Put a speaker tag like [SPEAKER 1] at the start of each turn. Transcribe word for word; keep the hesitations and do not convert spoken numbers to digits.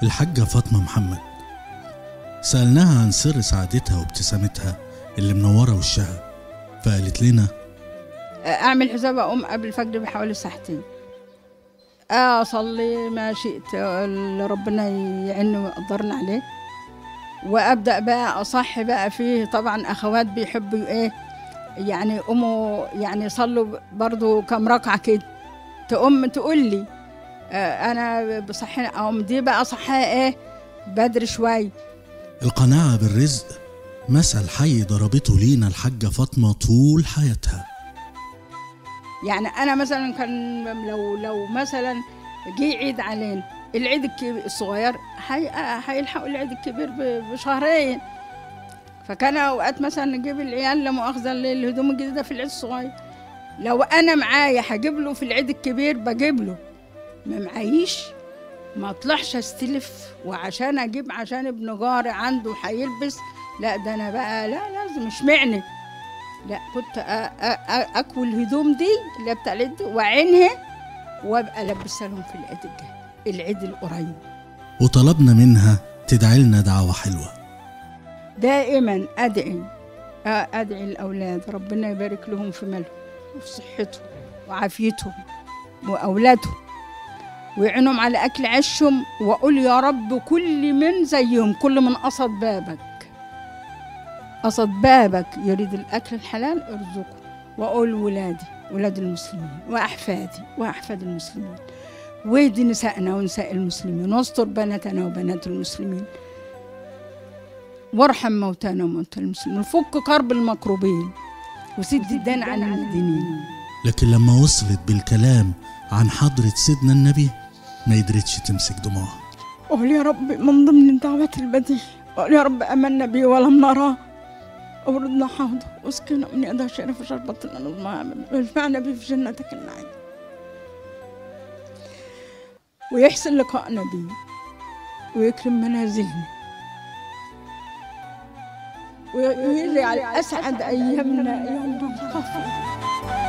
[SPEAKER 1] الحاجة فاطمة محمد. سألناها عن سر سعادتها وابتسامتها اللي منورة وشها، فقالت لنا:
[SPEAKER 2] أعمل حساب أقوم قبل الفجر بحوالي ساعتين، أصلي ما شئت اللي ربنا يعيني ويقدرنا عليه، وأبدأ بقى أصحي بقى فيه. طبعا أخوات بيحبوا إيه يعني يقوموا يعني يصلوا برضو كم ركعة كده، تقوم تقول لي آه أنا بصحي أقوم دي بقى صحيها إيه بدري شوي.
[SPEAKER 1] القناعة بالرزق مثل حي ضربته لينا الحاجة فاطمة طول حياتها.
[SPEAKER 2] يعني أنا مثلا كان لو لو مثلا جه عيد علينا، العيد الكبير الصغير هيلحقوا العيد الكبير بشهرين، فكان اوقات مثلا نجيب العيال لا مؤاخذه الهدوم الجديده في العيد الصغير، لو انا معايا هجيب له في العيد الكبير بجيب له، ما معيش ما اطلعش استلف وعشان اجيب عشان ابن جاري عنده هيلبس، لا ده انا بقى لا لازم اشمعني، لا كنت اكوي الهدوم دي اللي بتاع العيد واعينها وابقى لبسها لهم في العيد الجاي العيد القريب.
[SPEAKER 1] وطلبنا منها تدعي لنا دعوه حلوه.
[SPEAKER 2] دائما ادعي ادعي الاولاد ربنا يبارك لهم في مالهم وفي صحتهم وعافيتهم واولادهم ويعينهم على اكل عيشهم، واقول يا رب كل من زيهم، كل من قصد بابك قصد بابك يريد الاكل الحلال ارزقه، واقول ولادي ولاد المسلمين واحفادي واحفاد المسلمين، ويدي نسائنا ونساء المسلمين، واستر بناتنا وبنات المسلمين، وارحم موتانا وموتى المسلمين، وفك كرب المكروبين، وسد الدين عن المدينين.
[SPEAKER 1] لكن لما وصلت بالكلام عن حضرة سيدنا النبي ما قدرتش تمسك دموعها.
[SPEAKER 2] قول يا رب من ضمن الدعوات البديهة، قول يا رب آمنا به ولم نراه، أوردنا حوضه واسقنا من يده الشريفة شربة النعيم، وارفعنا به في جنتك النعيم، ويحسن لقاءنا به ويكرم منازلنا ويجعل أسعد أيامنا يوم القفل.